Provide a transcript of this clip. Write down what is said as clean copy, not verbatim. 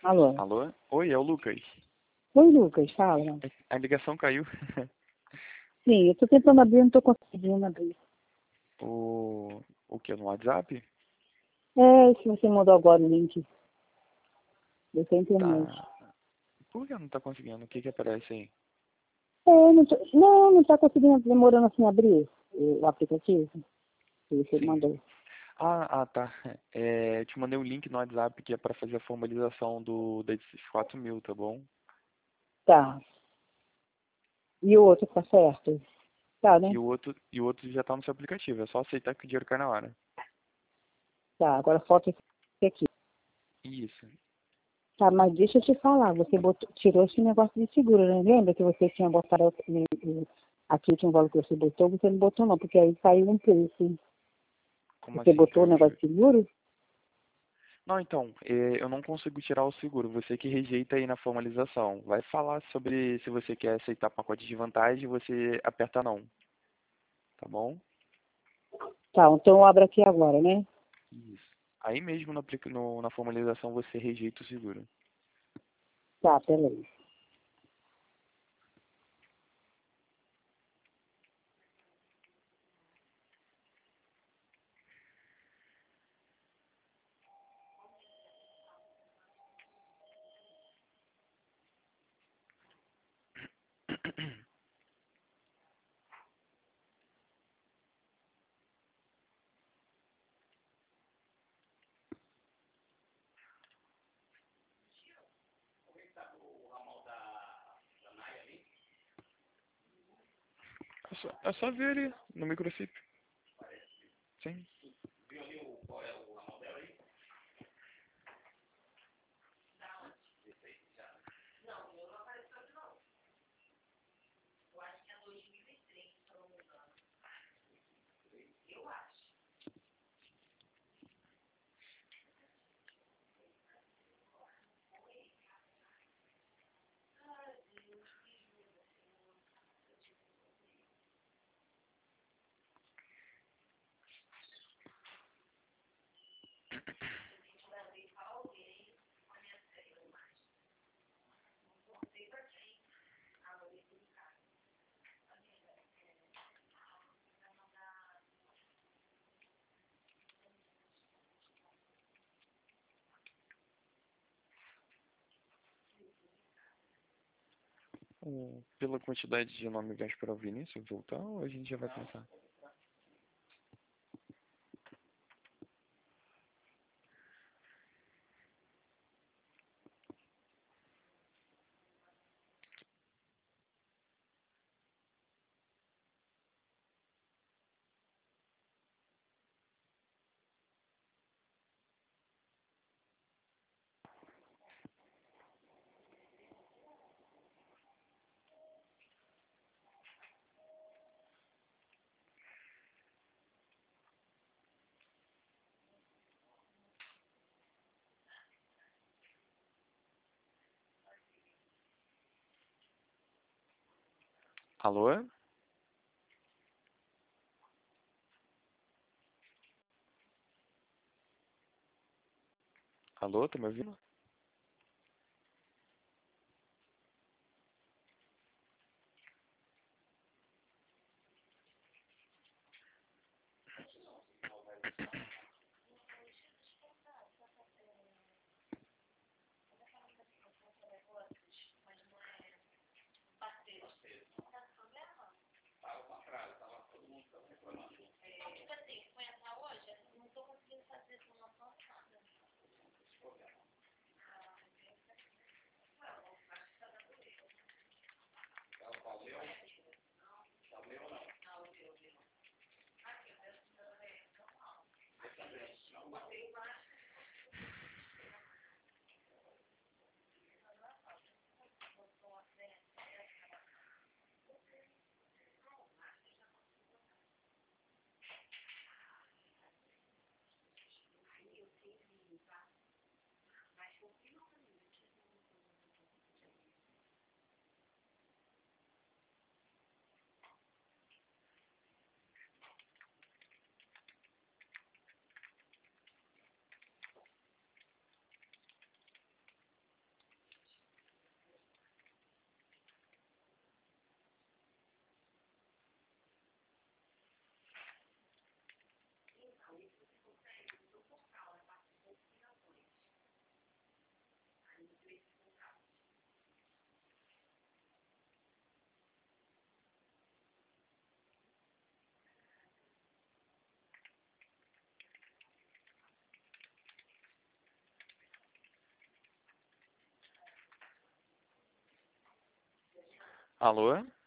Alô? Alô? Oi, é o Lucas. Oi, Lucas, fala. A ligação caiu. Sim, eu tô tentando abrir, não tô conseguindo abrir. O que? No WhatsApp? É, se você mandou agora o link dessa internet. Tá. Por que não tá conseguindo? O que que aparece aí? É, não tá conseguindo, demorando assim abrir o aplicativo que você Sim. mandou. Tá. Eu te mandei um link no WhatsApp que é pra fazer a formalização desses 4.000, tá bom? Tá. E o outro tá certo? Tá, né? E o outro já tá no seu aplicativo. É só aceitar que o dinheiro cai na hora. Tá, agora falta esse aqui. Isso. Tá, mas deixa eu te falar, você tirou esse negócio de seguro, né? Lembra que você tinha botado aqui tinha um valor que você não botou não, porque aí caiu um preço. Como Você assim, botou o caiu? negócio de seguro? Não, então, eu não consigo tirar o seguro. Você que rejeita aí na formalização. Vai falar sobre se você quer aceitar pacote de vantagem, você aperta não, tá bom? Tá, então eu abro aqui agora, né? Isso. Aí mesmo na formalização você rejeita o seguro. Tá, peraí. É só ver ali no microchip. Sim. Pela quantidade de nome vai esperar o Vinícius voltar ou a gente já vai pensar? Alô? Alô, tá me ouvindo? Alô?